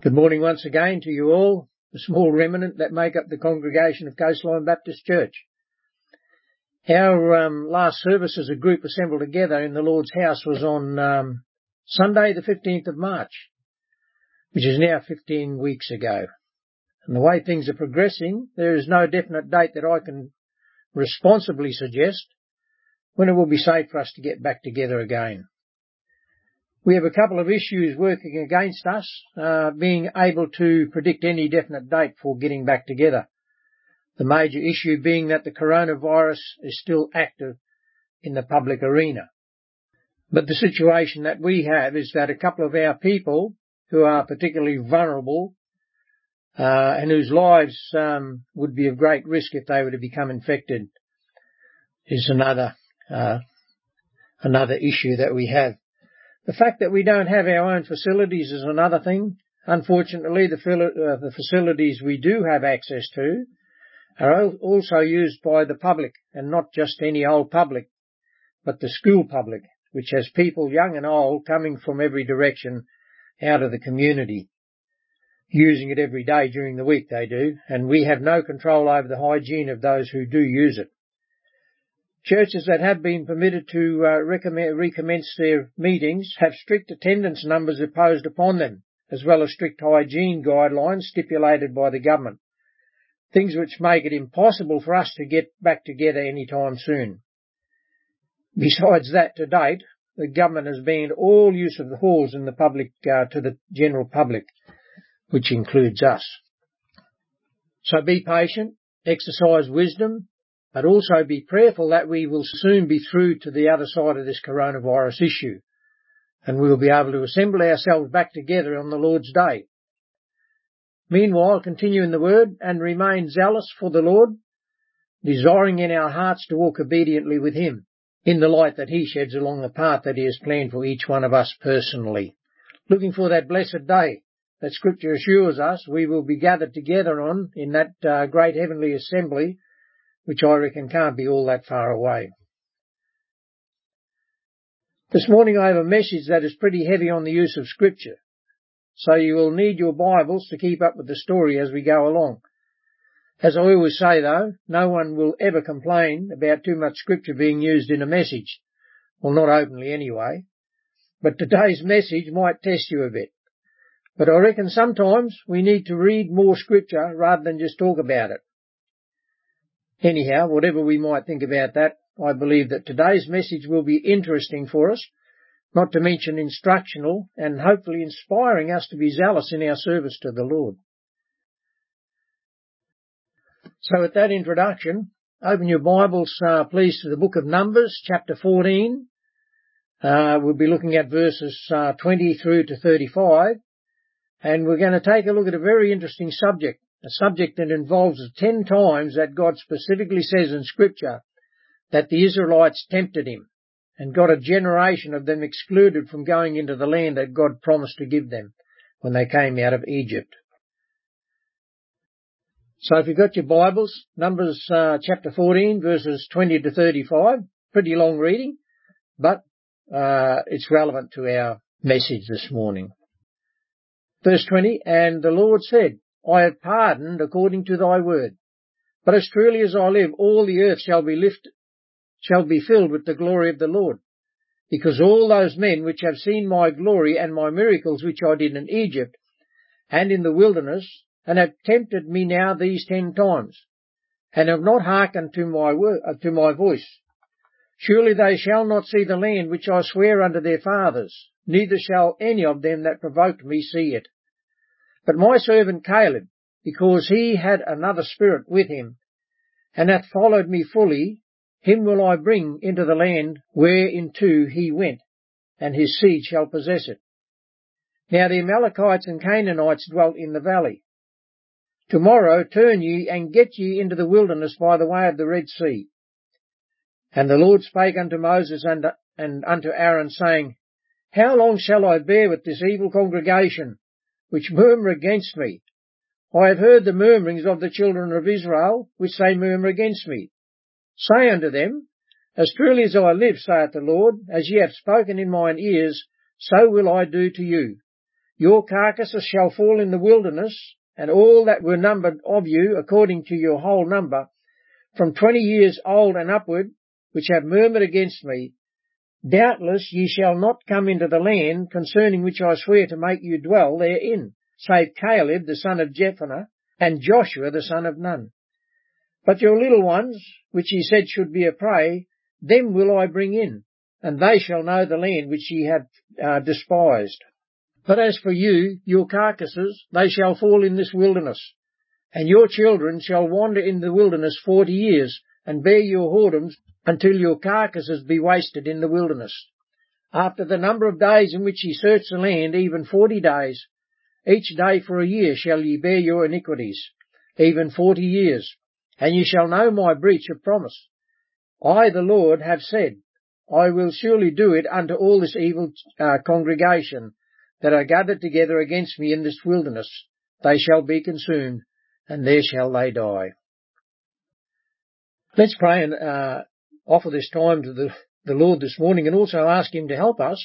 Good morning once again to you all, the small remnant that make up the congregation of Coastline Baptist Church. Our last service as a group assembled together in the Lord's house was on Sunday the 15th of March, which is now 15 weeks ago. And the way things are progressing, there is no definite date that I can responsibly suggest when it will be safe for us to get back together again. We have a couple of issues working against us, being able to predict any definite date for getting back together. The major issue being that the coronavirus is still active in the public arena. But the situation that we have is that a couple of our people who are particularly vulnerable and whose lives would be of great risk if they were to become infected is another issue that we have. The fact that we don't have our own facilities is another thing. Unfortunately, the facilities we do have access to are also used by the public, and not just any old public, but the school public, which has people young and old coming from every direction out of the community, using it every day during the week they do, and we have no control over the hygiene of those who do use it. Churches that have been permitted to recommence their meetings have strict attendance numbers imposed upon them, as well as strict hygiene guidelines stipulated by the government, things which make it impossible for us to get back together any time soon. Besides that, to date, the government has banned all use of the halls in the public to the general public, which includes us. So be patient, exercise wisdom, but also be prayerful that we will soon be through to the other side of this coronavirus issue, and we will be able to assemble ourselves back together on the Lord's day. Meanwhile, continue in the Word and remain zealous for the Lord, desiring in our hearts to walk obediently with Him, in the light that He sheds along the path that He has planned for each one of us personally. Looking for that blessed day that Scripture assures us we will be gathered together on in that great heavenly assembly, which I reckon can't be all that far away. This morning I have a message that is pretty heavy on the use of Scripture, so you will need your Bibles to keep up with the story as we go along. As I always say though, no one will ever complain about too much Scripture being used in a message. Well, not openly anyway. But today's message might test you a bit. But I reckon sometimes we need to read more Scripture rather than just talk about it. Anyhow, whatever we might think about that, I believe that today's message will be interesting for us, not to mention instructional and hopefully inspiring us to be zealous in our service to the Lord. So with that introduction, open your Bibles, please, to the book of Numbers, chapter 14. We'll be looking at verses 20 through to 35, and we're going to take a look at a very interesting subject. A subject that involves 10 times that God specifically says in Scripture that the Israelites tempted Him and got a generation of them excluded from going into the land that God promised to give them when they came out of Egypt. So if you've got your Bibles, Numbers chapter 14, verses 20 to 35, pretty long reading, but it's relevant to our message this morning. Verse 20, and the Lord said, I have pardoned according to thy word. But as truly as I live, all the earth shall be filled with the glory of the Lord. Because all those men which have seen my glory and my miracles which I did in Egypt and in the wilderness, and have tempted me now these 10 times, and have not hearkened to my voice, surely they shall not see the land which I swear unto their fathers, neither shall any of them that provoked me see it. But my servant Caleb, because he had another spirit with him, and hath followed me fully, him will I bring into the land whereinto he went, and his seed shall possess it. Now the Amalekites and Canaanites dwelt in the valley. Tomorrow turn ye and get ye into the wilderness by the way of the Red Sea. And the Lord spake unto Moses and unto Aaron, saying, How long shall I bear with this evil congregation, which murmur against me? I have heard the murmurings of the children of Israel, which they murmur against me. Say unto them, As truly as I live, saith the Lord, as ye have spoken in mine ears, so will I do to you. your carcasses shall fall in the wilderness, and all that were numbered of you, according to your whole number, from 20 years old and upward, which have murmured against me. Doubtless ye shall not come into the land concerning which I swear to make you dwell therein, save Caleb the son of Jephunneh, and Joshua the son of Nun. But your little ones, which ye said should be a prey, them will I bring in, and they shall know the land which ye have despised. But as for you, your carcasses, they shall fall in this wilderness, and your children shall wander in the wilderness 40 years, and bear your whoredoms until your carcasses be wasted in the wilderness. After the number of days in which ye search the land, even 40 days, each day for a year shall ye bear your iniquities, even 40 years, and ye shall know my breach of promise. I, the Lord, have said, I will surely do it unto all this evil congregation that are gathered together against me in this wilderness. They shall be consumed, and there shall they die. Let's pray and offer this time to the Lord this morning, and also ask Him to help us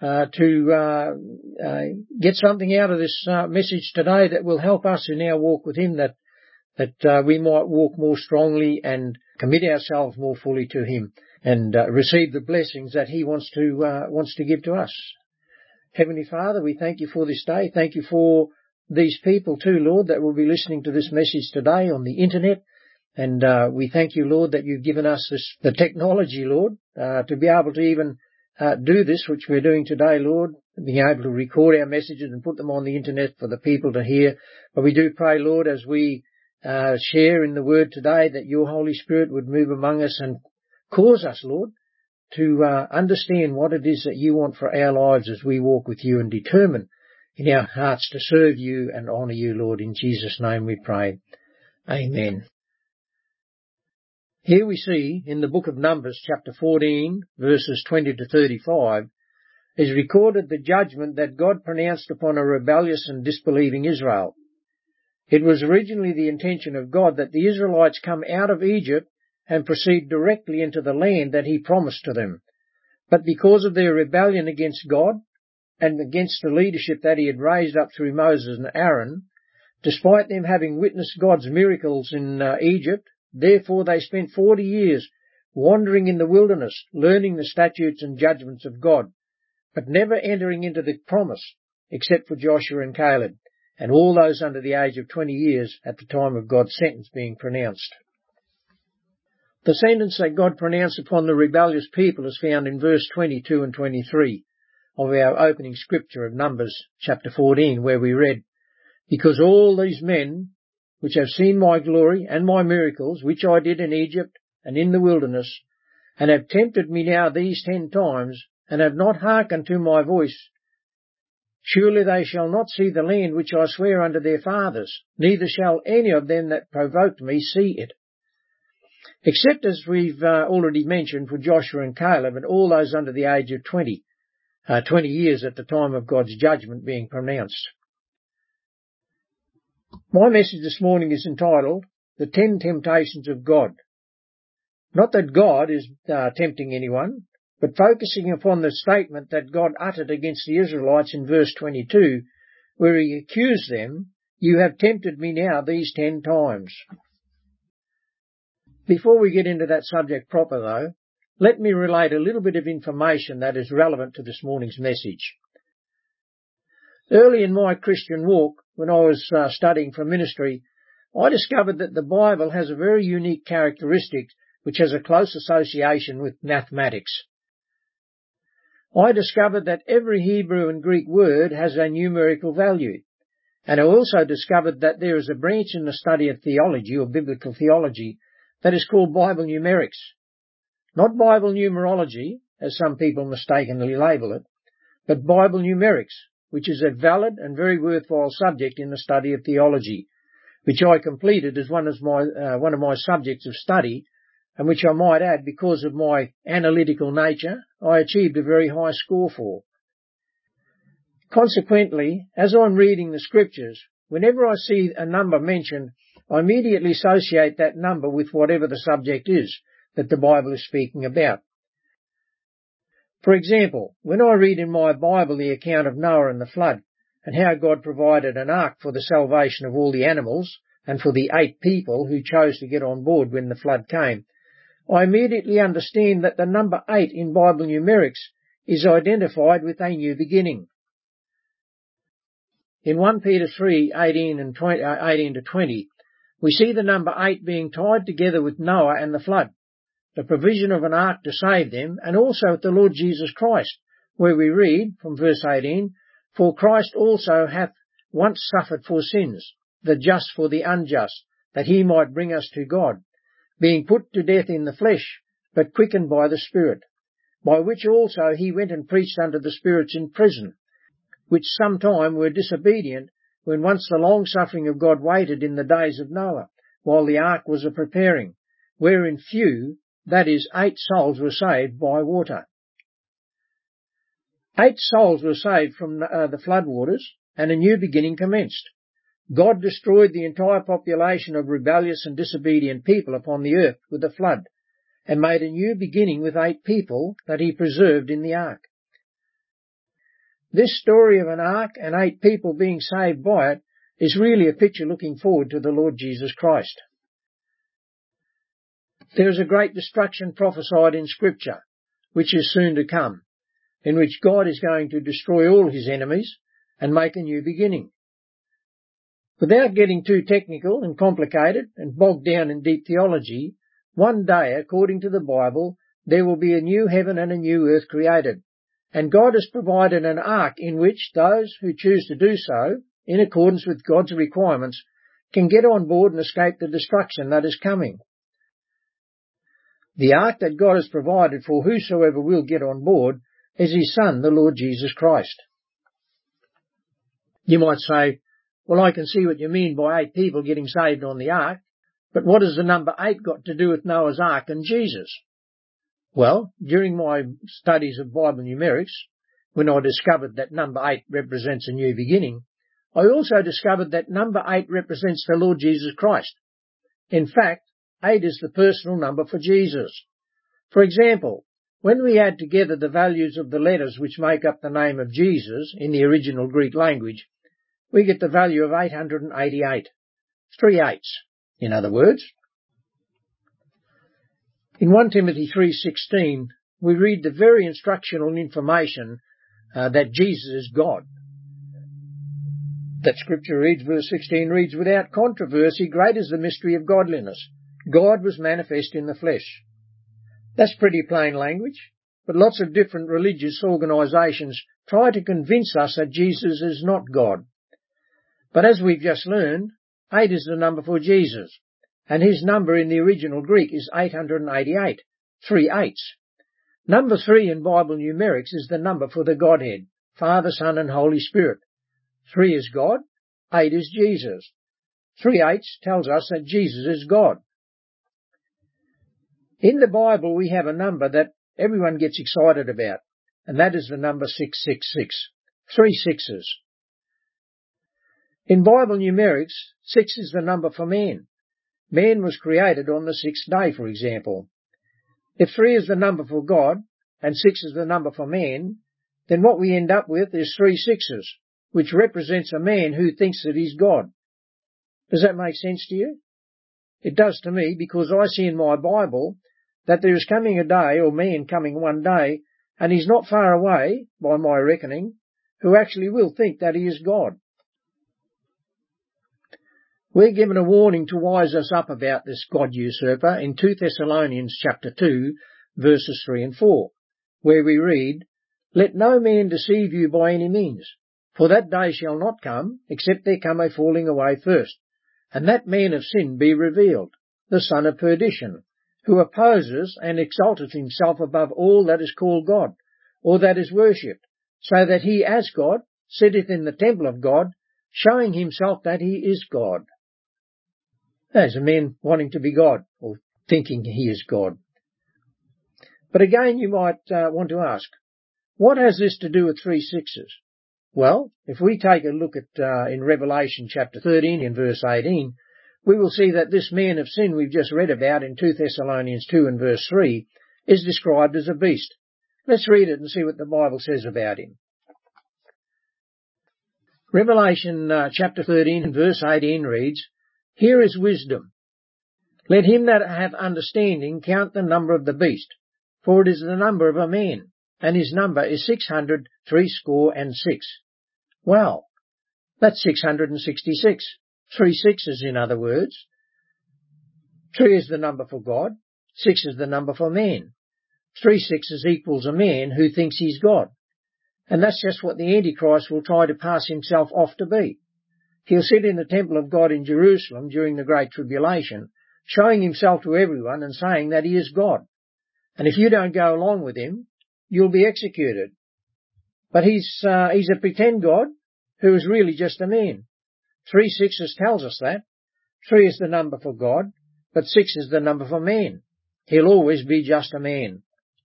to get something out of this message today that will help us in our walk with Him, that we might walk more strongly and commit ourselves more fully to Him, and receive the blessings that He wants to give to us. Heavenly Father, we thank You for this day. Thank You for these people too, Lord, that will be listening to this message today on the internet. And we thank You, Lord, that You've given us the technology, Lord, to be able to even do this, which we're doing today, Lord, being able to record our messages and put them on the internet for the people to hear. But we do pray, Lord, as we share in the Word today, that Your Holy Spirit would move among us and cause us, Lord, to understand what it is that You want for our lives as we walk with You, and determine in our hearts to serve You and honour You, Lord. In Jesus' name we pray. Amen. Here we see in the book of Numbers, chapter 14, verses 20 to 35, is recorded the judgment that God pronounced upon a rebellious and disbelieving Israel. It was originally the intention of God that the Israelites come out of Egypt and proceed directly into the land that He promised to them. But because of their rebellion against God and against the leadership that He had raised up through Moses and Aaron, despite them having witnessed God's miracles in Egypt, therefore they spent 40 years wandering in the wilderness, learning the statutes and judgments of God, but never entering into the promise, except for Joshua and Caleb, and all those under the age of 20 years at the time of God's sentence being pronounced. The sentence that God pronounced upon the rebellious people is found in verse 22 and 23 of our opening scripture of Numbers chapter 14, where we read, Because all these men which have seen my glory and my miracles, which I did in Egypt and in the wilderness, and have tempted me now these 10 times, and have not hearkened to my voice, surely they shall not see the land which I swear unto their fathers, neither shall any of them that provoked me see it. Except, as we've already mentioned, for Joshua and Caleb and all those under the age of 20 years at the time of God's judgment being pronounced. My message this morning is entitled, The 10 Temptations of God. Not that God is tempting anyone, but focusing upon the statement that God uttered against the Israelites in verse 22, where He accused them, You have tempted me now these 10 times. Before we get into that subject proper, though, let me relate a little bit of information that is relevant to this morning's message. Early in my Christian walk, when I was studying for ministry, I discovered that the Bible has a very unique characteristic which has a close association with mathematics. I discovered that every Hebrew and Greek word has a numerical value, and I also discovered that there is a branch in the study of theology or biblical theology that is called Bible numerics. Not Bible numerology, as some people mistakenly label it, but Bible numerics, which is a valid and very worthwhile subject in the study of theology, which I completed as one of my subjects of study, and which I might add, because of my analytical nature, I achieved a very high score for. Consequently, as I'm reading the scriptures, whenever I see a number mentioned, I immediately associate that number with whatever the subject is that the Bible is speaking about. For example, when I read in my Bible the account of Noah and the flood, and how God provided an ark for the salvation of all the animals and for the 8 people who chose to get on board when the flood came, I immediately understand that the number 8 in Bible numerics is identified with a new beginning. In 1 Peter 3:18-20, we see the number 8 being tied together with Noah and the flood, the provision of an ark to save them, and also with the Lord Jesus Christ, where we read from verse 18, "For Christ also hath once suffered for sins, the just for the unjust, that he might bring us to God, being put to death in the flesh, but quickened by the Spirit, by which also he went and preached unto the spirits in prison, which sometime were disobedient, when once the long-suffering of God waited in the days of Noah, while the ark was a-preparing, wherein few, that is, 8 souls were saved by water." 8 souls were saved from the flood waters, and a new beginning commenced. God destroyed the entire population of rebellious and disobedient people upon the earth with a flood, and made a new beginning with 8 people that he preserved in the ark. This story of an ark and 8 people being saved by it is really a picture looking forward to the Lord Jesus Christ. There is a great destruction prophesied in Scripture, which is soon to come, in which God is going to destroy all his enemies and make a new beginning. Without getting too technical and complicated and bogged down in deep theology, one day, according to the Bible, there will be a new heaven and a new earth created, and God has provided an ark in which those who choose to do so, in accordance with God's requirements, can get on board and escape the destruction that is coming. The ark that God has provided for whosoever will get on board is his Son, the Lord Jesus Christ. You might say, "Well, I can see what you mean by 8 people getting saved on the ark, but what has the number 8 got to do with Noah's ark and Jesus?" Well, during my studies of Bible numerics, when I discovered that number 8 represents a new beginning, I also discovered that number 8 represents the Lord Jesus Christ. In fact, 8 is the personal number for Jesus. For example, when we add together the values of the letters which make up the name of Jesus in the original Greek language, we get the value of 888. 3 8s, in other words. In 1 Timothy 3:16, we read the very instructional information that Jesus is God. That scripture reads, verse 16 reads, "Without controversy, great is the mystery of godliness. God was manifest in the flesh." That's pretty plain language, but lots of different religious organisations try to convince us that Jesus is not God. But as we've just learned, 8 is the number for Jesus, and his number in the original Greek is 888, 3 8s. Number 3 in Bible numerics is the number for the Godhead, Father, Son and Holy Spirit. 3 is God, 8 is Jesus. 3 8s tells us that Jesus is God. In the Bible we have a number that everyone gets excited about, and that is the number 666, 3 6s. In Bible numerics, 6 is the number for man. Man was created on the 6th day, for example. If 3 is the number for God and 6 is the number for man, then what we end up with is 3 6s, which represents a man who thinks that he's God. Does that make sense to you? It does to me, because I see in my Bible that there is coming a day, or man coming one day, and he's not far away, by my reckoning, who actually will think that he is God. We're given a warning to wise us up about this God usurper in 2 Thessalonians chapter 2, verses 3 and 4, where we read, "Let no man deceive you by any means, for that day shall not come, except there come a falling away first, and that man of sin be revealed, the son of perdition, who opposes and exalteth himself above all that is called God, or that is worshipped, so that he as God sitteth in the temple of God, showing himself that he is God." There's a man wanting to be God, or thinking he is God. But again you might want to ask, what has this to do with 3 6s? Well, if we take a look at in Revelation chapter 13 in verse 18, we will see that this man of sin we've just read about in 2 Thessalonians 2 and verse 3 is described as a beast. Let's read it and see what the Bible says about him. Revelation chapter 13 verse 18 reads, "Here is wisdom. Let him that hath understanding count the number of the beast, for it is the number of a man, and his number is 666. Wow, that's 666. 3 sixes in other words. 3 is the number for God, 6 is the number for man. 3 sixes equals a man who thinks he's God. And that's just what the Antichrist will try to pass himself off to be. He'll sit in the temple of God in Jerusalem during the Great Tribulation, showing himself to everyone and saying that he is God. And if you don't go along with him, you'll be executed. But he's a pretend God who is really just a man. 3 sixes tells us that. 3 is the number for God, but 6 is the number for man. He'll always be just a man.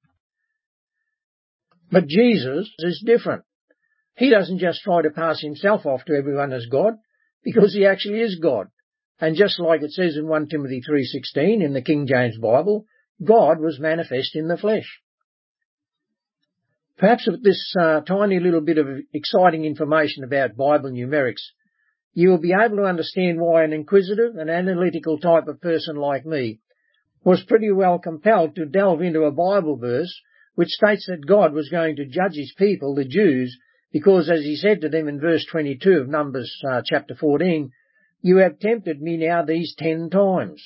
But Jesus is different. He doesn't just try to pass himself off to everyone as God, because he actually is God. And just like it says in 1 Timothy 3:16 in the King James Bible, God was manifest in the flesh. Perhaps with this tiny little bit of exciting information about Bible numerics, you will be able to understand why an inquisitive and analytical type of person like me was pretty well compelled to delve into a Bible verse which states that God was going to judge his people, the Jews, because, as he said to them in verse 22 of Numbers chapter 14, "You have tempted me now these 10 times.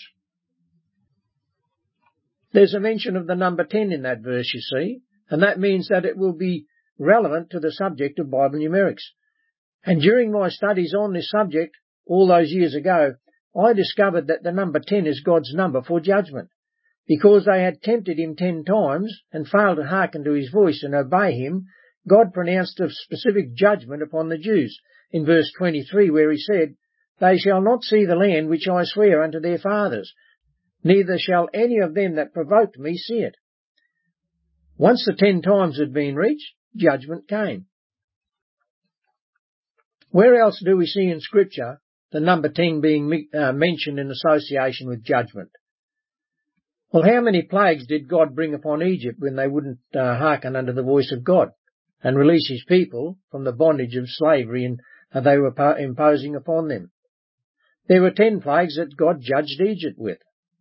There's a mention of the number 10 in that verse, you see, and that means that it will be relevant to the subject of Bible numerics. And during my studies on this subject, all those years ago, I discovered that the number 10 is God's number for judgment. Because they had tempted him 10 times and failed to hearken to his voice and obey him, God pronounced a specific judgment upon the Jews in verse 23, where he said, "They shall not see the land which I swear unto their fathers, neither shall any of them that provoked me see it." Once the 10 times had been reached, judgment came. Where else do we see in Scripture the number 10 being mentioned in association with judgment? Well, how many plagues did God bring upon Egypt when they wouldn't hearken unto the voice of God and release his people from the bondage of slavery they were imposing upon them? There were 10 plagues that God judged Egypt with.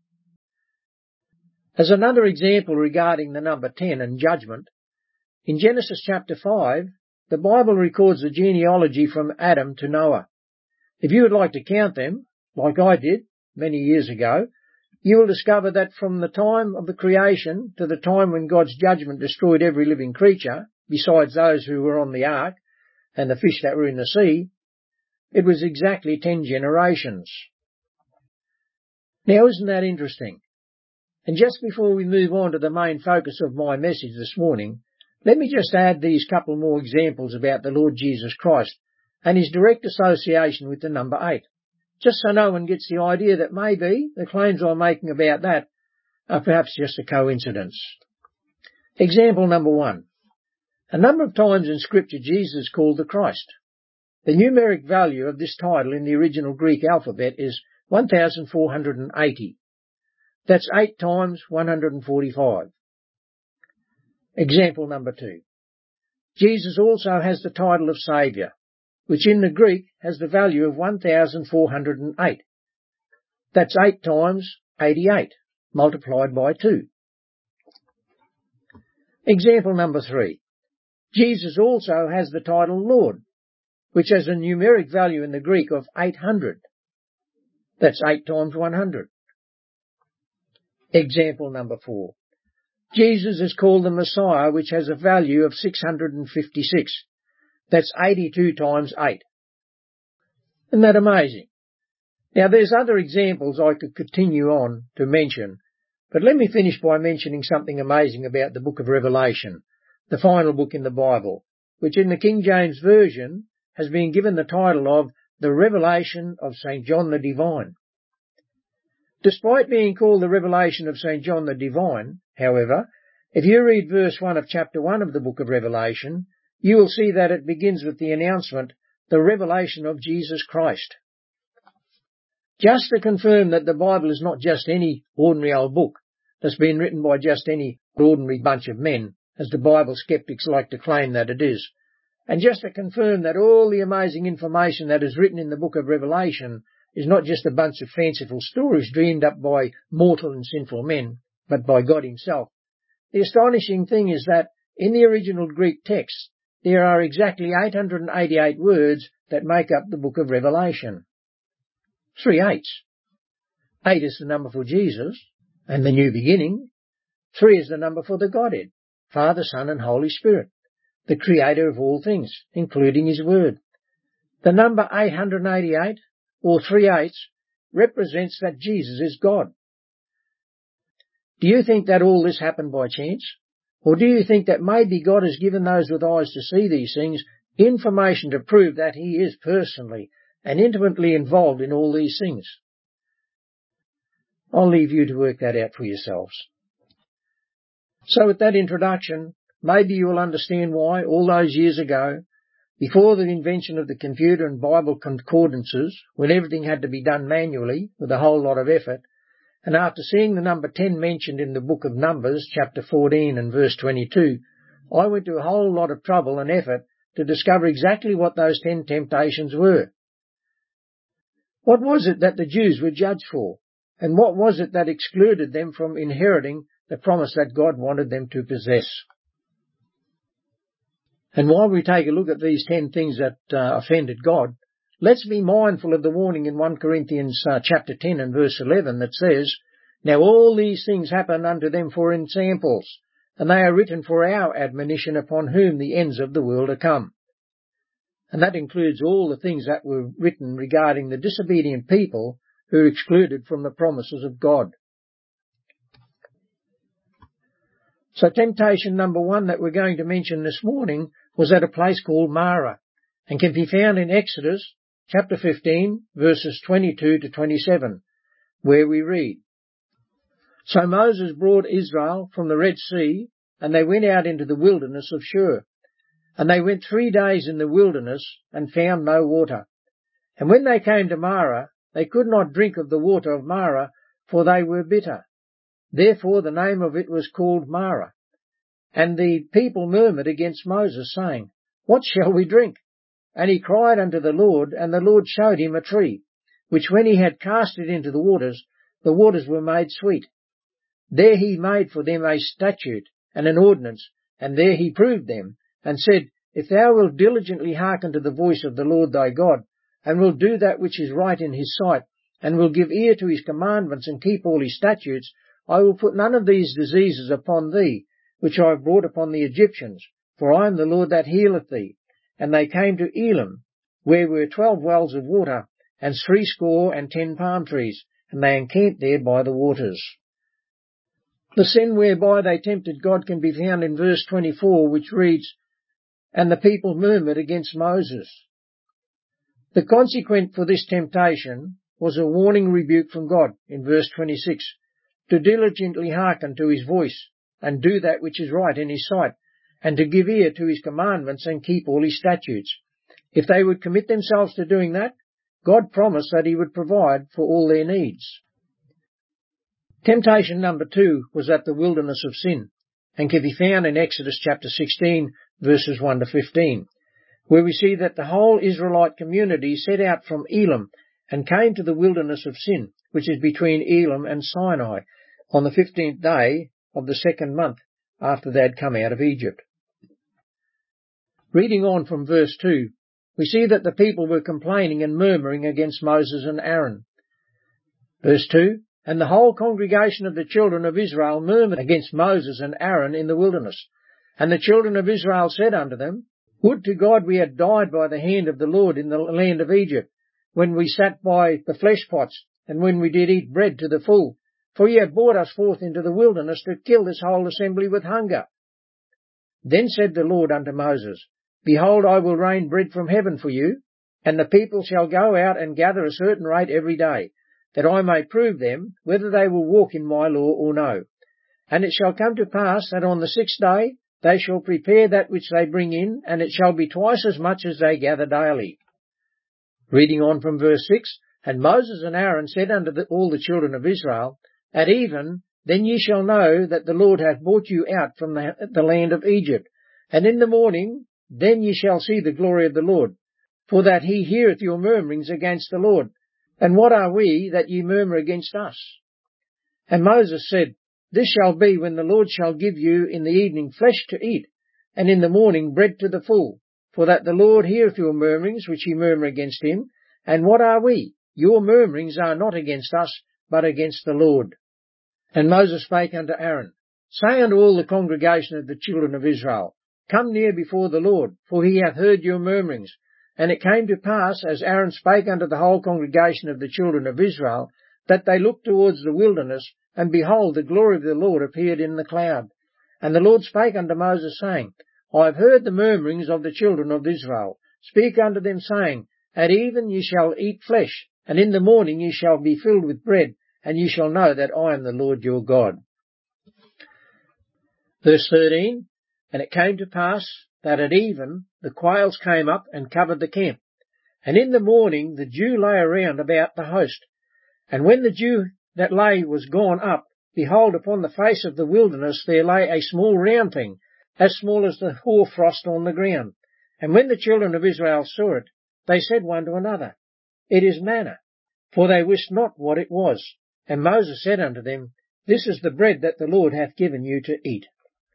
As another example regarding the number 10 and judgment, in Genesis chapter 5, the Bible records the genealogy from Adam to Noah. If you would like to count them, like I did many years ago, you will discover that from the time of the creation to the time when God's judgment destroyed every living creature, besides those who were on the ark and the fish that were in the sea, it was exactly 10 generations. Now, isn't that interesting? And just before we move on to the main focus of my message this morning, let me just add these couple more examples about the Lord Jesus Christ and his direct association with the number 8. Just so no one gets the idea that maybe the claims I'm making about that are perhaps just a coincidence. Example number 1. A number of times in Scripture Jesus is called the Christ. The numeric value of this title in the original Greek alphabet is 1,480. That's 8 times 145. Example number 2. Jesus also has the title of Saviour, which in the Greek has the value of 1,408. That's 8 times 88, multiplied by 2. Example number 3. Jesus also has the title Lord, which has a numeric value in the Greek of 800. That's 8 times 100. Example number 4. Jesus is called the Messiah, which has a value of 656. That's 82 times 8. Isn't that amazing? Now, there's other examples I could continue on to mention, but let me finish by mentioning something amazing about the book of Revelation, the final book in the Bible, which in the King James Version has been given the title of The Revelation of St. John the Divine. Despite being called the Revelation of St. John the Divine, however, if you read verse 1 of chapter 1 of the book of Revelation, you will see that it begins with the announcement, the revelation of Jesus Christ. Just to confirm that the Bible is not just any ordinary old book that's been written by just any ordinary bunch of men, as the Bible skeptics like to claim that it is. And just to confirm that all the amazing information that is written in the book of Revelation is not just a bunch of fanciful stories dreamed up by mortal and sinful men, but by God himself. The astonishing thing is that in the original Greek text, there are exactly 888 words that make up the book of Revelation. 3 eights. 8 is the number for Jesus and the new beginning. 3 is the number for the Godhead, Father, Son and Holy Spirit, the creator of all things, including his word. The number 888, or 3 eights, represents that Jesus is God. Do you think that all this happened by chance? Or do you think that maybe God has given those with eyes to see these things information to prove that he is personally and intimately involved in all these things? I'll leave you to work that out for yourselves. So with that introduction, maybe you will understand why all those years ago, before the invention of the computer and Bible concordances, when everything had to be done manually with a whole lot of effort, and after seeing the number 10 mentioned in the book of Numbers, chapter 14 and verse 22, I went to a whole lot of trouble and effort to discover exactly what those 10 temptations were. What was it that the Jews were judged for? And what was it that excluded them from inheriting the promise that God wanted them to possess? And while we take a look at these 10 things that offended God, let's be mindful of the warning in 1 Corinthians chapter 10 and verse 11 that says, "Now all these things happen unto them for ensamples, and they are written for our admonition, upon whom the ends of the world are come." And that includes all the things that were written regarding the disobedient people who are excluded from the promises of God. So temptation number 1 that we're going to mention this morning was at a place called Marah, and can be found in Exodus chapter 15 verses 22 to 27, where we read, "So Moses brought Israel from the Red Sea, and they went out into the wilderness of Shur. And they went 3 days in the wilderness, and found no water. And when they came to Marah, they could not drink of the water of Marah, for they were bitter. Therefore the name of it was called Marah. And the people murmured against Moses, saying, What shall we drink? And he cried unto the Lord, and the Lord showed him a tree, which when he had cast it into the waters were made sweet. There he made for them a statute and an ordinance, and there he proved them, and said, If thou wilt diligently hearken to the voice of the Lord thy God, and wilt do that which is right in his sight, and will give ear to his commandments, and keep all his statutes, I will put none of these diseases upon thee, which I have brought upon the Egyptians, for I am the Lord that healeth thee. And they came to Elim, where were 12 wells of water, and 70 palm trees, and they encamped there by the waters." The sin whereby they tempted God can be found in verse 24, which reads, "And the people murmured against Moses." The consequent for this temptation was a warning rebuke from God in verse 26, to diligently hearken to his voice, and do that which is right in his sight, and to give ear to his commandments, and keep all his statutes. If they would commit themselves to doing that, God promised that he would provide for all their needs. Temptation number 2 was at the wilderness of sin, and can be found in Exodus chapter 16, verses 1 to 15, where we see that the whole Israelite community set out from Elim and came to the wilderness of sin, which is between Elim and Sinai, on the 15th day of the 2nd month after they had come out of Egypt. Reading on from verse 2, we see that the people were complaining and murmuring against Moses and Aaron. Verse 2, "And the whole congregation of the children of Israel murmured against Moses and Aaron in the wilderness. And the children of Israel said unto them, Would to God we had died by the hand of the Lord in the land of Egypt, when we sat by the flesh pots, and when we did eat bread to the full. For ye have brought us forth into the wilderness to kill this whole assembly with hunger. Then said the Lord unto Moses, Behold, I will rain bread from heaven for you, and the people shall go out and gather a certain rate every day, that I may prove them whether they will walk in my law or no. And it shall come to pass that on the 6th day they shall prepare that which they bring in, and it shall be twice as much as they gather daily." Reading on from verse 6, "And Moses and Aaron said unto all the children of Israel, At even then ye shall know that the Lord hath brought you out from the land of Egypt. And in the morning then ye shall see the glory of the Lord, for that he heareth your murmurings against the Lord. And what are we that ye murmur against us? And Moses said, This shall be when the Lord shall give you in the evening flesh to eat, and in the morning bread to the full, for that the Lord heareth your murmurings which ye murmur against him. And what are we? Your murmurings are not against us, but against the Lord. And Moses spake unto Aaron, Say unto all the congregation of the children of Israel, Come near before the Lord, for he hath heard your murmurings. And it came to pass, as Aaron spake unto the whole congregation of the children of Israel, that they looked towards the wilderness, and behold, the glory of the Lord appeared in the cloud. And the Lord spake unto Moses, saying, I have heard the murmurings of the children of Israel. Speak unto them, saying, At even ye shall eat flesh, and in the morning ye shall be filled with bread, and ye shall know that I am the Lord your God. Verse 13, And it came to pass that at even the quails came up and covered the camp. And in the morning the dew lay around about the host. And when the dew that lay was gone up, behold, upon the face of the wilderness there lay a small round thing, as small as the hoarfrost on the ground. And when the children of Israel saw it, they said one to another, It is manna, for they wist not what it was. And Moses said unto them, This is the bread that the Lord hath given you to eat.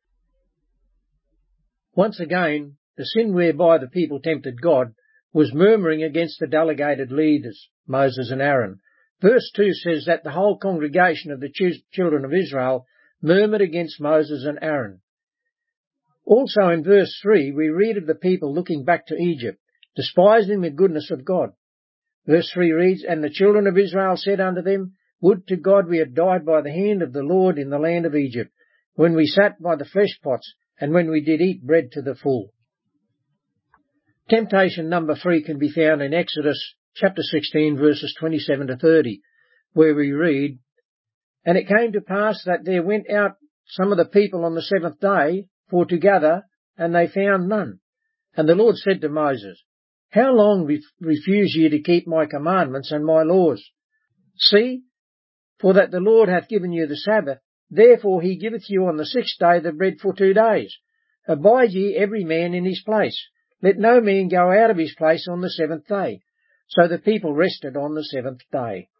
Once again, the sin whereby the people tempted God was murmuring against the delegated leaders, Moses and Aaron. Verse 2 says that the whole congregation of the children of Israel murmured against Moses and Aaron. Also in verse 3 we read of the people looking back to Egypt, despising the goodness of God. Verse 3 reads, And the children of Israel said unto them, Would to God we had died by the hand of the Lord in the land of Egypt, when we sat by the flesh pots, and when we did eat bread to the full. Temptation number 3 can be found in Exodus chapter 16 verses 27 to 30, where we read, And it came to pass that there went out some of the people on the seventh day for to gather, and they found none. And the Lord said to Moses, How long refuse ye to keep my commandments and my laws? See, for that the Lord hath given you the Sabbath, therefore he giveth you on the sixth day the bread for 2 days. Abide ye every man in his place. Let no man go out of his place on the seventh day. So the people rested on the seventh day.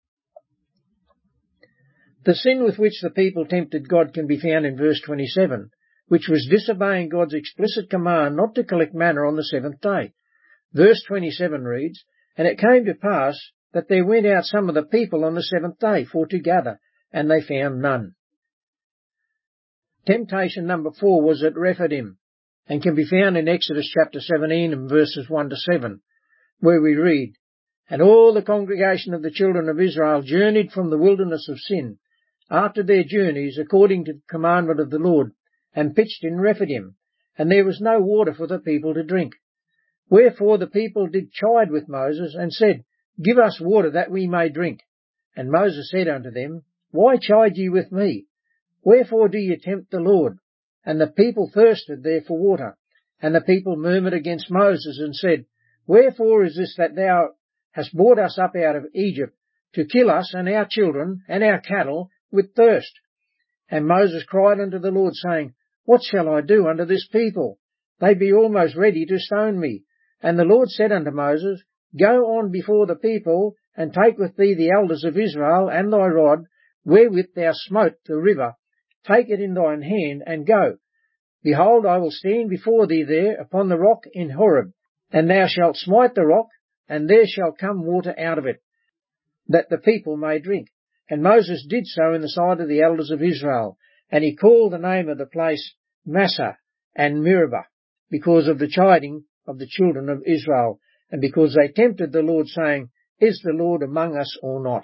The sin with which the people tempted God can be found in verse 27, which was disobeying God's explicit command not to collect manna on the seventh day. Verse 27 reads, And it came to pass that there went out some of the people on the seventh day for to gather, and they found none. Temptation number 4 was at Rephidim, and can be found in Exodus chapter 17 and verses 1 to 7, where we read, And all the congregation of the children of Israel journeyed from the wilderness of Sin, after their journeys according to the commandment of the Lord, and pitched in Rephidim, and there was no water for the people to drink. Wherefore the people did chide with Moses, and said, Give us water that we may drink. And Moses said unto them, Why chide ye with me? Wherefore do ye tempt the Lord? And the people thirsted there for water. And the people murmured against Moses, and said, Wherefore is this that thou hast brought us up out of Egypt, to kill us and our children and our cattle with thirst? And Moses cried unto the Lord, saying, What shall I do unto this people? They be almost ready to stone me. And the Lord said unto Moses, Go on before the people, and take with thee the elders of Israel, and thy rod, wherewith thou smote the river. Take it in thine hand, and go. Behold, I will stand before thee there upon the rock in Horeb, and thou shalt smite the rock, and there shall come water out of it, that the people may drink. And Moses did so in the sight of the elders of Israel, and he called the name of the place Massah and Meribah, because of the chiding of the children of Israel, and because they tempted the Lord, saying, Is the Lord among us or not?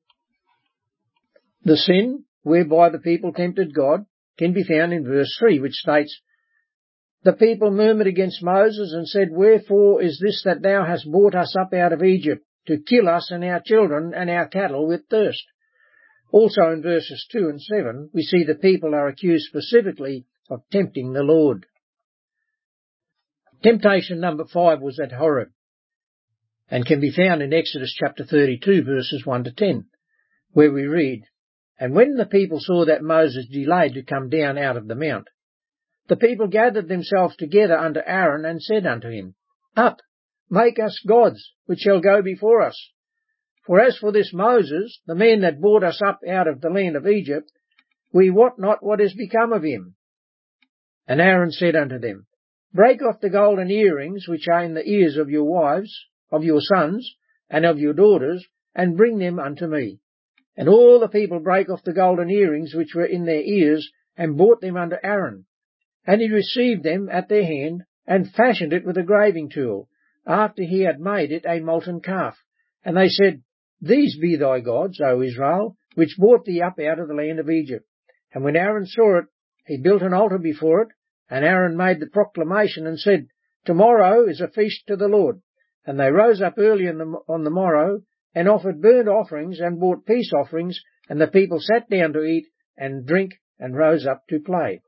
The sin whereby the people tempted God can be found in verse 3, which states, The people murmured against Moses, and said, Wherefore is this that thou hast brought us up out of Egypt, to kill us and our children and our cattle with thirst? Also in verses 2 and 7, we see the people are accused specifically of tempting the Lord. Temptation number 5 was at Horeb, and can be found in Exodus chapter 32 verses 1 to 10, where we read, And when the people saw that Moses delayed to come down out of the mount, The people gathered themselves together unto Aaron, and said unto him, Up, make us gods, which shall go before us. For as for this Moses, the man that brought us up out of the land of Egypt, we wot not what is become of him. And Aaron said unto them, Break off the golden earrings which are in the ears of your wives, of your sons, and of your daughters, and bring them unto me. And all the people brake off the golden earrings which were in their ears, and brought them unto Aaron. And he received them at their hand, and fashioned it with a graving tool, after he had made it a molten calf. And they said, These be thy gods, O Israel, which brought thee up out of the land of Egypt. And when Aaron saw it, he built an altar before it, and Aaron made the proclamation and said, Tomorrow is a feast to the Lord. And they rose up early on the morrow, and offered burnt offerings, and brought peace offerings, and the people sat down to eat and drink, and rose up to play.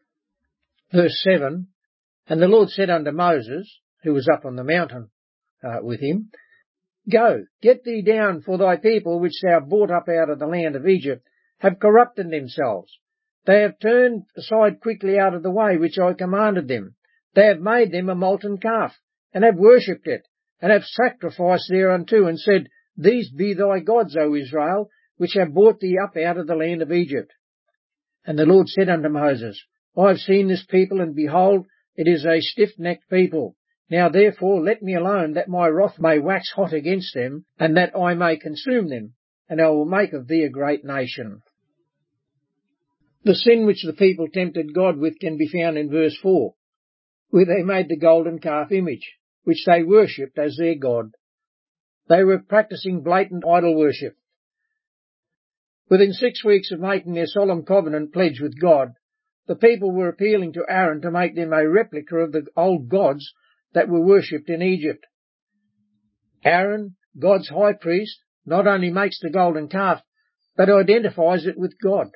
Verse 7, And the Lord said unto Moses, who was up on the mountain with him, Go, get thee down, for thy people which thou brought up out of the land of Egypt have corrupted themselves. They have turned aside quickly out of the way which I commanded them. They have made them a molten calf, and have worshipped it, and have sacrificed thereunto, and said, These be thy gods, O Israel, which have brought thee up out of the land of Egypt. And the Lord said unto Moses, I have seen this people, and behold, it is a stiff-necked people. Now therefore let me alone, that my wrath may wax hot against them, and that I may consume them, and I will make of thee a great nation. The sin which the people tempted God with can be found in verse 4, where they made the golden calf image, which they worshipped as their God. They were practicing blatant idol worship. Within 6 weeks of making their solemn covenant pledge with God, the people were appealing to Aaron to make them a replica of the old gods that were worshipped in Egypt. Aaron, God's high priest, not only makes the golden calf, but identifies it with God.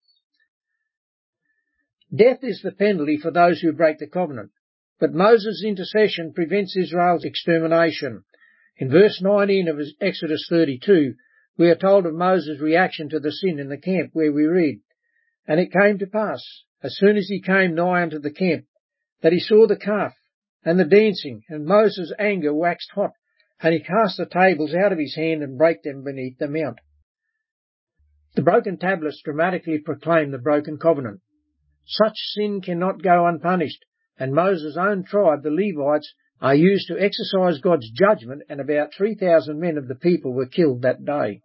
Death is the penalty for those who break the covenant, but Moses' intercession prevents Israel's extermination. In verse 19 of Exodus 32, we are told of Moses' reaction to the sin in the camp, where we read, And it came to pass, as soon as he came nigh unto the camp, that he saw the calf and the dancing, and Moses' anger waxed hot, and he cast the tables out of his hand and brake them beneath the mount. The broken tablets dramatically proclaim the broken covenant. Such sin cannot go unpunished, and Moses' own tribe, the Levites, are used to exercise God's judgment, and about 3,000 men of the people were killed that day.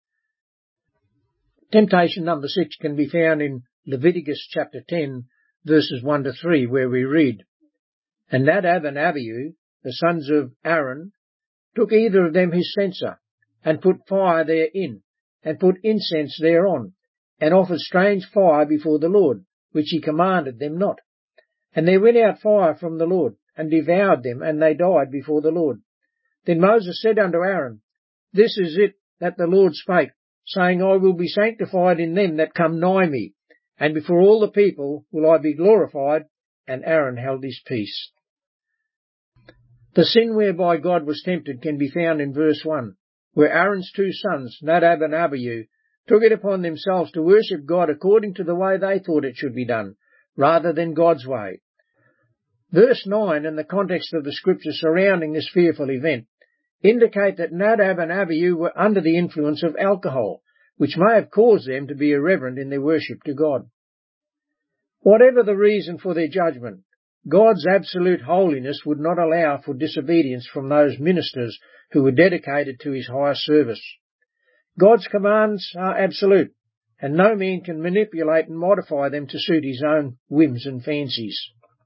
Temptation number 6 can be found in Leviticus chapter 10, verses 1 to 3, where we read, And Nadab and Abihu, the sons of Aaron, took either of them his censer, and put fire therein, and put incense thereon, and offered strange fire before the Lord, which he commanded them not. And there went out fire from the Lord, and devoured them, and they died before the Lord. Then Moses said unto Aaron, This is it that the Lord spake, saying, I will be sanctified in them that come nigh me, and before all the people will I be glorified. And Aaron held his peace. The sin whereby God was tempted can be found in verse 1, where Aaron's 2 sons, Nadab and Abihu, took it upon themselves to worship God according to the way they thought it should be done, rather than God's way. Verse 9 and the context of the scriptures surrounding this fearful event indicate that Nadab and Abihu were under the influence of alcohol, which may have caused them to be irreverent in their worship to God. Whatever the reason for their judgment, God's absolute holiness would not allow for disobedience from those ministers who were dedicated to his higher service. God's commands are absolute, and no man can manipulate and modify them to suit his own whims and fancies.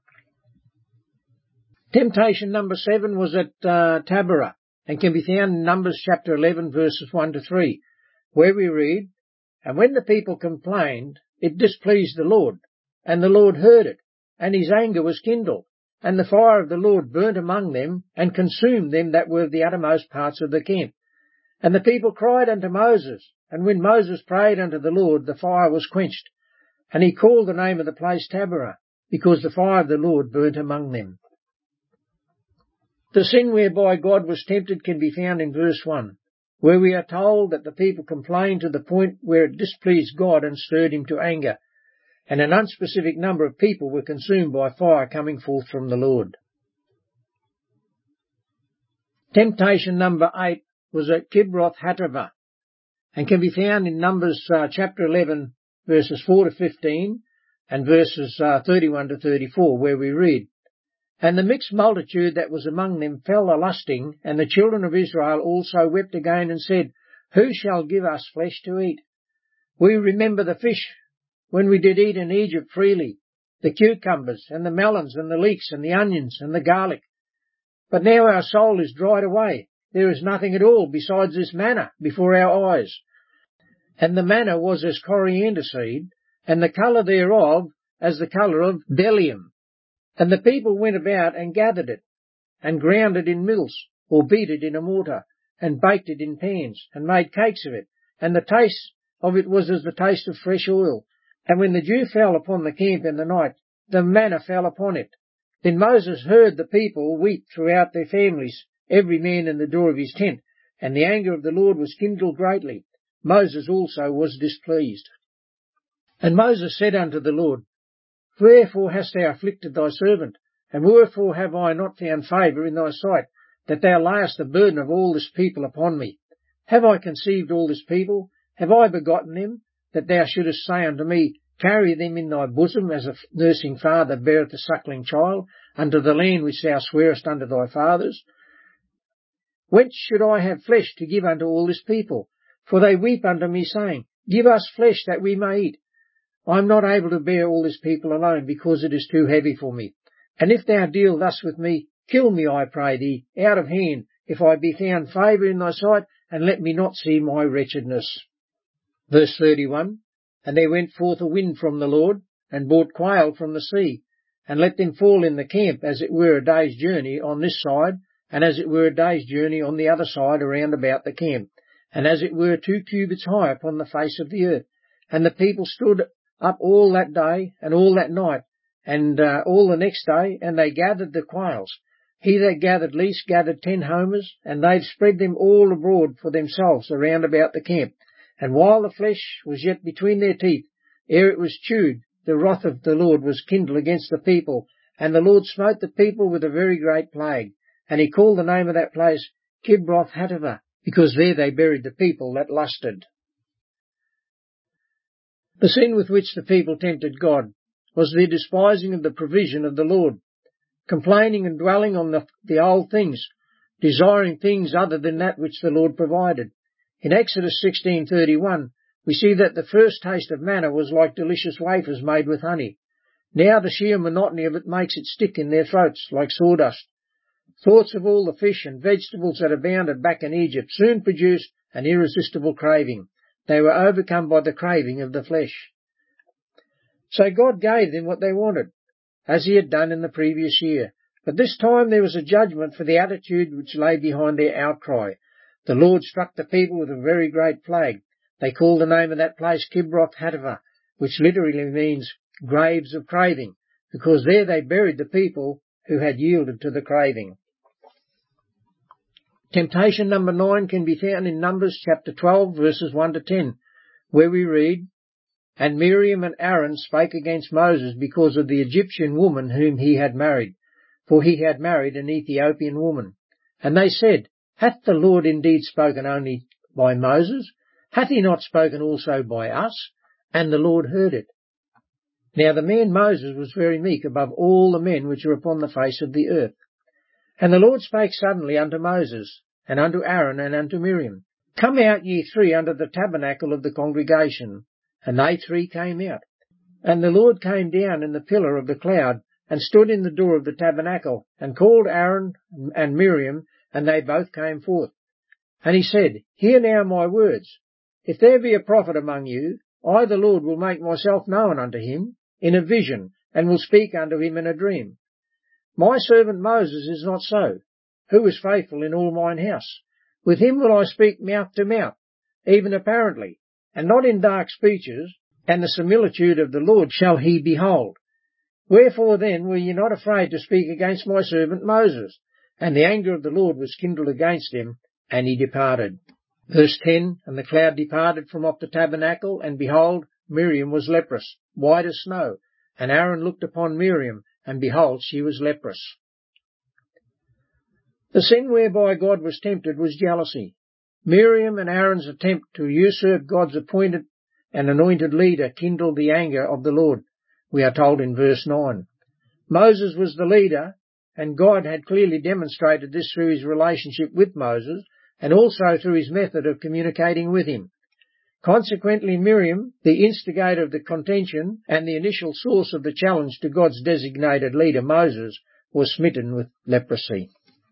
Temptation number 7 was at Taberah, and can be found in Numbers chapter 11, verses 1 to 3, where we read, And when the people complained, it displeased the Lord, and the Lord heard it, and his anger was kindled, and the fire of the Lord burnt among them, and consumed them that were of the uttermost parts of the camp. And the people cried unto Moses, and when Moses prayed unto the Lord, the fire was quenched. And he called the name of the place Taberah, because the fire of the Lord burnt among them. The sin whereby God was tempted can be found in verse 1, where we are told that the people complained to the point where it displeased God and stirred him to anger. and an unspecific number of people were consumed by fire coming forth from the Lord. Temptation number 8 was at Kibroth Hattaavah, and can be found in Numbers chapter 11, verses 4 to 15, and verses 31 to 34, where we read, "And the mixed multitude that was among them fell a-lusting, and the children of Israel also wept again and said, Who shall give us flesh to eat? We remember the fish when we did eat in Egypt freely, the cucumbers and the melons and the leeks and the onions and the garlic. But now our soul is dried away. There is nothing at all besides this manna before our eyes. And the manna was as coriander seed, and the colour thereof as the colour of bdellium. And the people went about and gathered it, and ground it in mills, or beat it in a mortar, and baked it in pans, and made cakes of it. And the taste of it was as the taste of fresh oil. And when the dew fell upon the camp in the night, the manna fell upon it. Then Moses heard the people weep throughout their families, every man in the door of his tent, and the anger of the Lord was kindled greatly. Moses also was displeased. And Moses said unto the Lord, Wherefore hast thou afflicted thy servant? And wherefore have I not found favour in thy sight, that thou layest the burden of all this people upon me? Have I conceived all this people? Have I begotten them, that thou shouldest say unto me, Carry them in thy bosom, as a nursing father beareth a suckling child, unto the land which thou swearest unto thy fathers? Whence should I have flesh to give unto all this people? For they weep unto me, saying, Give us flesh that we may eat. I am not able to bear all this people alone, because it is too heavy for me. And if thou deal thus with me, kill me, I pray thee, out of hand, if I be found favour in thy sight, and let me not see my wretchedness." Verse 31, "And there went forth a wind from the Lord, and brought quail from the sea, and let them fall in the camp, as it were a day's journey on this side, and as it were a day's journey on the other side around about the camp, and as it were 2 cubits high upon the face of the earth. And the people stood up all that day, and all that night, and all the next day, and they gathered the quails. He that gathered least gathered 10 homers, and they spread them all abroad for themselves around about the camp. And while the flesh was yet between their teeth, ere it was chewed, the wrath of the Lord was kindled against the people, and the Lord smote the people with a very great plague. And he called the name of that place Kibroth Hattaavah, because there they buried the people that lusted." The sin with which the people tempted God was their despising of the provision of the Lord, complaining and dwelling on the old things, desiring things other than that which the Lord provided. In Exodus 16:31, we see that the first taste of manna was like delicious wafers made with honey. Now the sheer monotony of it makes it stick in their throats like sawdust. Thoughts of all the fish and vegetables that abounded back in Egypt soon produced an irresistible craving. They were overcome by the craving of the flesh. So God gave them what they wanted, as he had done in the previous year. But this time there was a judgment for the attitude which lay behind their outcry. The Lord struck the people with a very great plague. They called the name of that place Kibroth Hattaavah, which literally means graves of craving, because there they buried the people who had yielded to the craving. Temptation number 9 can be found in Numbers chapter 12, verses 1 to 10, where we read, "And Miriam and Aaron spake against Moses because of the Egyptian woman whom he had married, for he had married an Ethiopian woman. And they said, Hath the Lord indeed spoken only by Moses? Hath he not spoken also by us? And the Lord heard it. Now the man Moses was very meek above all the men which are upon the face of the earth. And the Lord spake suddenly unto Moses, and unto Aaron, and unto Miriam, Come out ye 3 unto the tabernacle of the congregation. And they 3 came out. And the Lord came down in the pillar of the cloud, and stood in the door of the tabernacle, and called Aaron and Miriam, and they both came forth. And he said, Hear now my words. If there be a prophet among you, I the Lord will make myself known unto him in a vision, and will speak unto him in a dream. My servant Moses is not so, who is faithful in all mine house. With him will I speak mouth to mouth, even apparently, and not in dark speeches, and the similitude of the Lord shall he behold. Wherefore then were ye not afraid to speak against my servant Moses? And the anger of the Lord was kindled against him, and he departed." Verse 10, "And the cloud departed from off the tabernacle, and behold, Miriam was leprous. white as snow. And Aaron looked upon Miriam, and behold, she was leprous. The sin whereby God was tempted was jealousy. Miriam and Aaron's attempt to usurp God's appointed and anointed leader kindled the anger of the Lord, we are told in verse 9. Moses was the leader, and God had clearly demonstrated this through his relationship with Moses and also through his method of communicating with him. Consequently, Miriam, the instigator of the contention and the initial source of the challenge to God's designated leader Moses, was smitten with leprosy.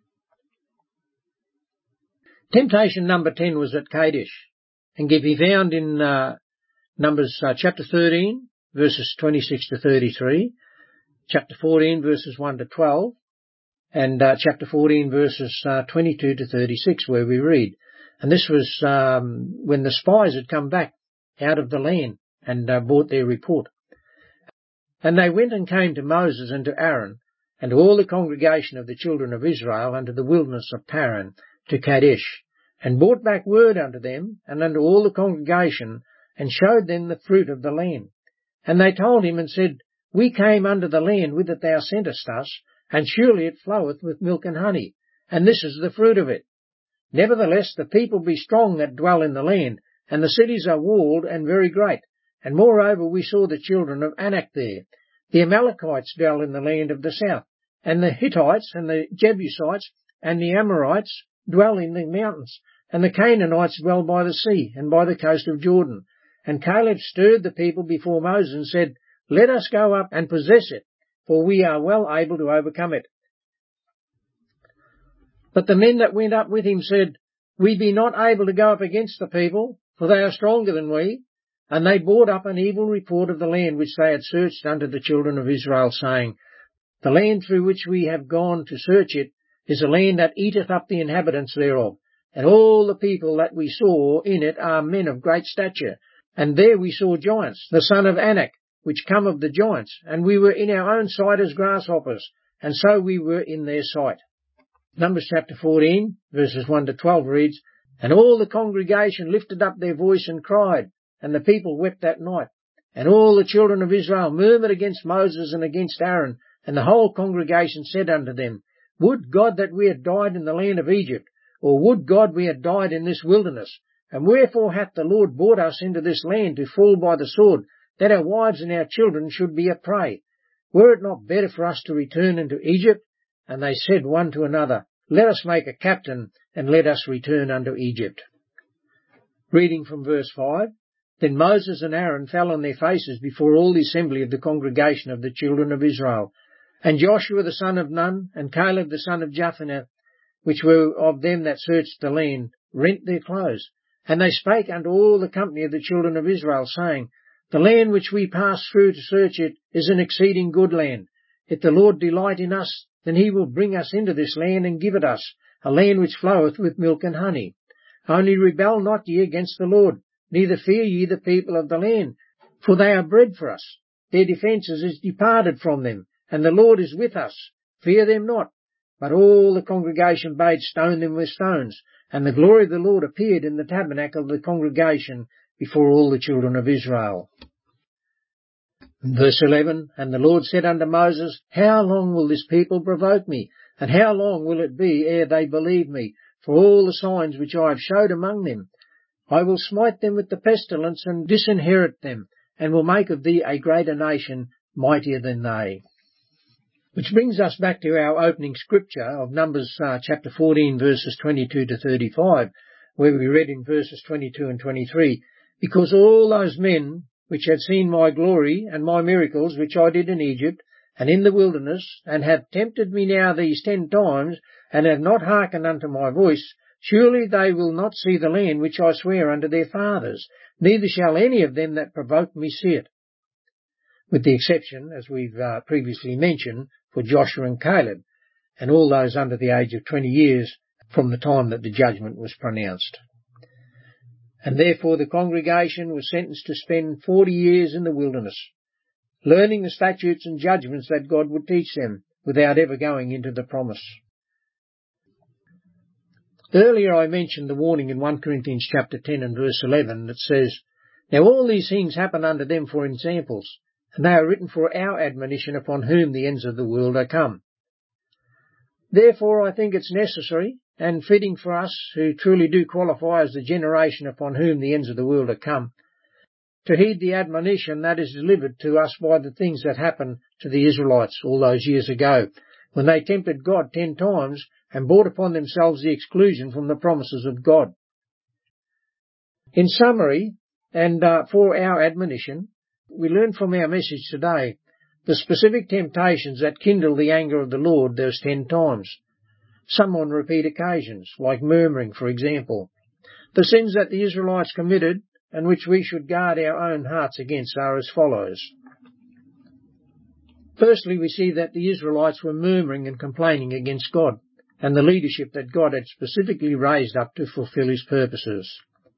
Temptation number 10 was at Kadesh, and can be found in Numbers chapter 13, verses 26 to 33, chapter 14, verses 1 to 12, and chapter 14, verses 22 to 36, where we read. And this was when the spies had come back out of the land and brought their report. And they went and came to Moses and to Aaron and to all the congregation of the children of Israel unto the wilderness of Paran to Kadesh, and brought back word unto them and unto all the congregation, and showed them the fruit of the land. And they told him and said, We came unto the land whither thou sentest us, and surely it floweth with milk and honey, and this is the fruit of it. Nevertheless, the people be strong that dwell in the land, and the cities are walled and very great. And moreover, we saw the children of Anak there. The Amalekites dwell in the land of the south, and the Hittites and the Jebusites and the Amorites dwell in the mountains, and the Canaanites dwell by the sea and by the coast of Jordan. And Caleb stirred the people before Moses and said, Let us go up and possess it, for we are well able to overcome it. But the men that went up with him said, We be not able to go up against the people, for they are stronger than we. And they brought up an evil report of the land which they had searched unto the children of Israel, saying, The land through which we have gone to search it is a land that eateth up the inhabitants thereof. And all the people that we saw in it are men of great stature. And there we saw giants, the son of Anak, which come of the giants. And we were in our own sight as grasshoppers, and so we were in their sight. Numbers chapter 14, verses 1 to 12 reads, And all the congregation lifted up their voice and cried, and the people wept that night. And all the children of Israel murmured against Moses and against Aaron, and the whole congregation said unto them, Would God that we had died in the land of Egypt, or would God we had died in this wilderness? And wherefore hath the Lord brought us into this land to fall by the sword, that our wives and our children should be a prey? Were it not better for us to return into Egypt? And they said one to another, Let us make a captain, and let us return unto Egypt. Reading from verse 5, Then Moses and Aaron fell on their faces before all the assembly of the congregation of the children of Israel. And Joshua the son of Nun, and Caleb the son of Jephunneh, which were of them that searched the land, rent their clothes. And they spake unto all the company of the children of Israel, saying, The land which we passed through to search it is an exceeding good land. If the Lord delight in us, then he will bring us into this land and give it us, a land which floweth with milk and honey. Only rebel not ye against the Lord, neither fear ye the people of the land, for they are bread for us. Their defences is departed from them, and the Lord is with us. Fear them not. But all the congregation bade stone them with stones, and the glory of the Lord appeared in the tabernacle of the congregation before all the children of Israel. Verse 11, And the Lord said unto Moses, How long will this people provoke me? And how long will it be ere they believe me, for all the signs which I have showed among them? I will smite them with the pestilence, and disinherit them, and will make of thee a greater nation, mightier than they. Which brings us back to our opening scripture of Numbers chapter 14, verses 22 to 35, where we read in verses 22 and 23, Because all those men which had seen my glory and my miracles which I did in Egypt and in the wilderness, and have tempted me now these 10 times, and have not hearkened unto my voice, surely they will not see the land which I swear unto their fathers, neither shall any of them that provoke me see it. With the exception, as we've previously mentioned, for Joshua and Caleb, and all those under the age of 20 years from the time that the judgment was pronounced. And therefore the congregation was sentenced to spend 40 years in the wilderness, learning the statutes and judgments that God would teach them, without ever going into the promise. Earlier I mentioned the warning in 1 Corinthians chapter 10 and verse 11 that says, Now all these things happen unto them for examples, and they are written for our admonition upon whom the ends of the world are come. Therefore I think it's necessary and fitting for us who truly do qualify as the generation upon whom the ends of the world are come, to heed the admonition that is delivered to us by the things that happened to the Israelites all those years ago, when they tempted God 10 times and brought upon themselves the exclusion from the promises of God. In summary, and for our admonition, we learn from our message today the specific temptations that kindle the anger of the Lord those 10 times. Some on repeat occasions, like murmuring, for example. The sins that the Israelites committed and which we should guard our own hearts against are as follows. Firstly, we see that the Israelites were murmuring and complaining against God and the leadership that God had specifically raised up to fulfill his purposes.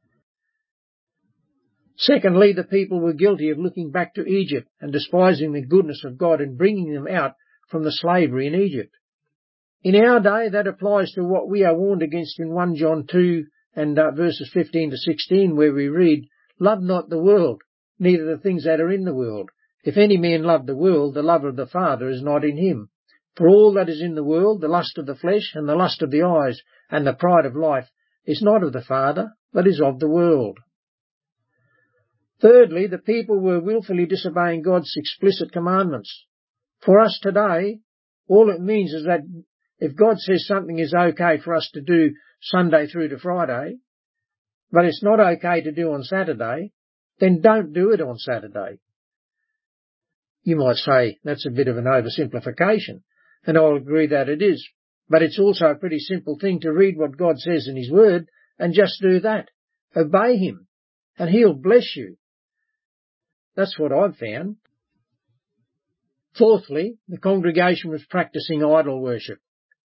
Secondly, the people were guilty of looking back to Egypt and despising the goodness of God in bringing them out from the slavery in Egypt. In our day, that applies to what we are warned against in 1 John 2 and verses 15 to 16, where we read, "Love not the world, neither the things that are in the world. If any man love the world, the love of the Father is not in him. For all that is in the world, the lust of the flesh and the lust of the eyes and the pride of life, is not of the Father, but is of the world." Thirdly, the people were willfully disobeying God's explicit commandments. For us today, all it means is that if God says something is okay for us to do Sunday through to Friday, but it's not okay to do on Saturday, then don't do it on Saturday. You might say that's a bit of an oversimplification, and I'll agree that it is, but it's also a pretty simple thing to read what God says in his word and just do that. Obey him, and he'll bless you. That's what I've found. Fourthly, the congregation was practicing idol worship.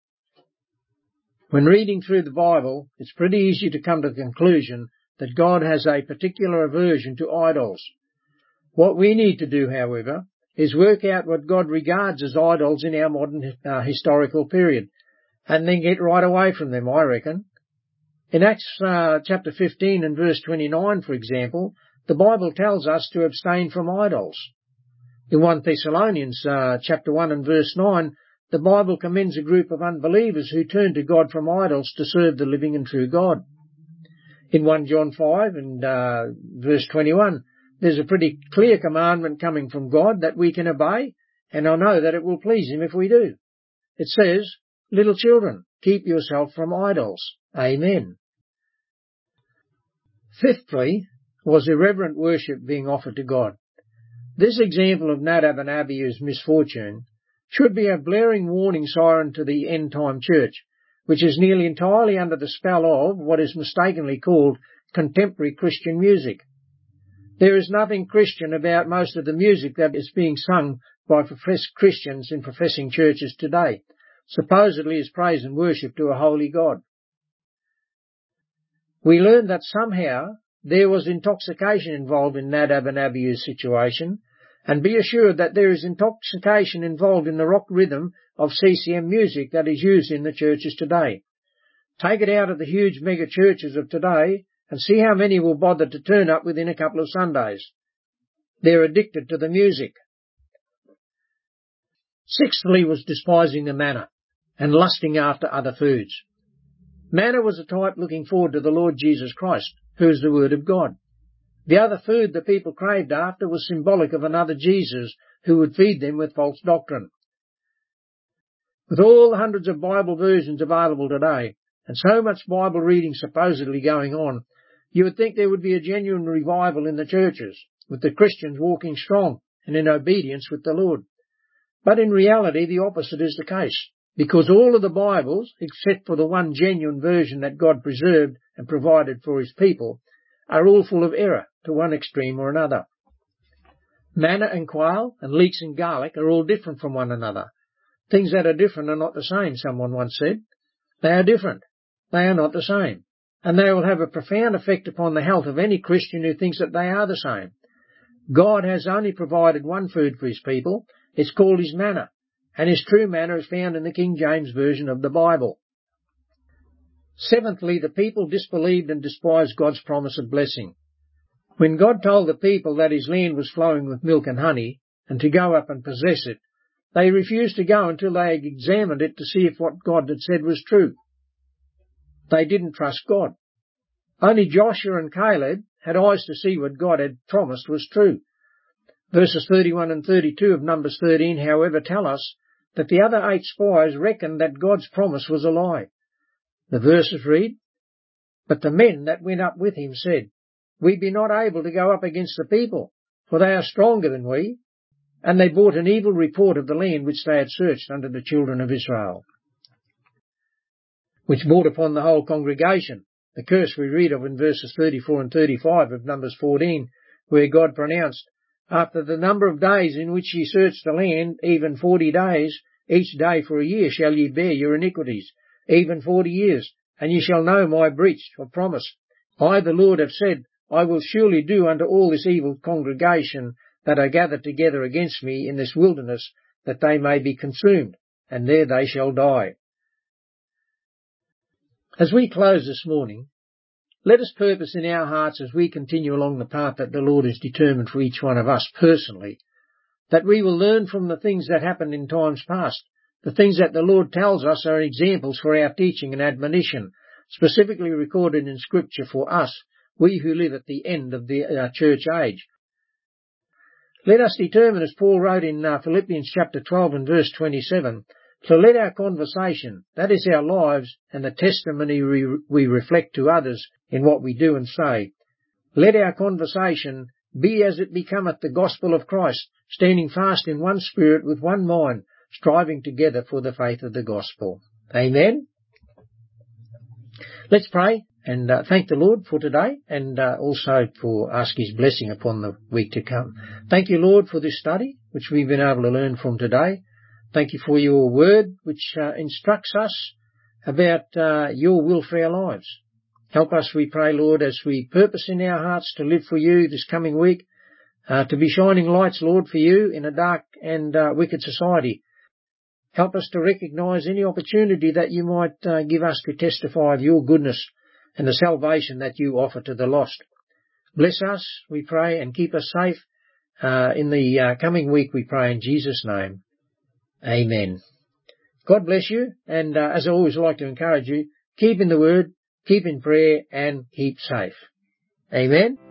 When reading through the Bible, it's pretty easy to come to the conclusion that God has a particular aversion to idols. What we need to do, however, is work out what God regards as idols in our modern historical period, and then get right away from them, I reckon. In Acts chapter 15 and verse 29, for example, the Bible tells us to abstain from idols. In 1 Thessalonians chapter 1 and verse 9, the Bible commends a group of unbelievers who turn to God from idols to serve the living and true God. In 1 John 5 and verse 21, there's a pretty clear commandment coming from God that we can obey, and I know that it will please him if we do. It says, "Little children, keep yourself from idols." Amen. Fifthly, was irreverent worship being offered to God. This example of Nadab and Abihu's misfortune should be a blaring warning siren to the end-time church, which is nearly entirely under the spell of what is mistakenly called contemporary Christian music. There is nothing Christian about most of the music that is being sung by professed Christians in professing churches today, supposedly as praise and worship to a holy God. We learn that somehow there was intoxication involved in Nadab and Abihu's situation, and be assured that there is intoxication involved in the rock rhythm of CCM music that is used in the churches today. Take it out of the huge mega churches of today and see how many will bother to turn up within a couple of Sundays. They're addicted to the music. Sixthly was despising the manna and lusting after other foods. Manna was a type looking forward to the Lord Jesus Christ, who is the Word of God. The other food the people craved after was symbolic of another Jesus who would feed them with false doctrine. With all the hundreds of Bible versions available today, and so much Bible reading supposedly going on, you would think there would be a genuine revival in the churches, with the Christians walking strong and in obedience with the Lord. But in reality, the opposite is the case, because all of the Bibles, except for the one genuine version that God preserved and provided for his people, are all full of error to one extreme or another. Manna and quail and leeks and garlic are all different from one another. Things that are different are not the same, someone once said. They are different. They are not the same. And they will have a profound effect upon the health of any Christian who thinks that they are the same. God has only provided one food for his people. It's called his manna. And his true manna is found in the King James Version of the Bible. Seventhly, the people disbelieved and despised God's promise of blessing. When God told the people that his land was flowing with milk and honey, and to go up and possess it. They refused to go until they had examined it to see if what God had said was true. They didn't trust God. Only Joshua and Caleb had eyes to see what God had promised was true. Verses 31 and 32 of Numbers 13, however, tell us that the other 8 spies reckoned that God's promise was a lie. The verses read, "But the men that went up with him said, We be not able to go up against the people, for they are stronger than we. And they brought an evil report of the land which they had searched unto the children of Israel," which brought upon the whole congregation the curse we read of in verses 34 and 35 of Numbers 14, where God pronounced, "After the number of days in which ye search the land, even 40 days, each day for a year shall ye bear your iniquities, even 40 years, and ye shall know my breach of promise. I, the Lord, have said, I will surely do unto all this evil congregation that are gathered together against me in this wilderness, that they may be consumed, and there they shall die." As we close this morning, let us purpose in our hearts as we continue along the path that the Lord has determined for each one of us personally, that we will learn from the things that happened in times past. The things that the Lord tells us are examples for our teaching and admonition, specifically recorded in Scripture for us, we who live at the end of the church age. Let us determine, as Paul wrote in Philippians chapter 12 and verse 27, to let our conversation, that is our lives and the testimony we reflect to others in what we do and say, let our conversation be as it becometh the gospel of Christ, standing fast in one spirit with one mind, striving together for the faith of the gospel. Amen. Let's pray and thank the Lord for today, and also for ask His blessing upon the week to come. Thank you, Lord, for this study which we've been able to learn from today. Thank you for your word which instructs us about your will for our lives. Help us, we pray, Lord, as we purpose in our hearts to live for you this coming week, to be shining lights, Lord, for you in a dark and wicked society. Help us to recognise any opportunity that you might give us to testify of your goodness and the salvation that you offer to the lost. Bless us, we pray, and keep us safe in the coming week, we pray in Jesus' name. Amen. God bless you, and as I always like to encourage you, keep in the Word, keep in prayer, and keep safe. Amen.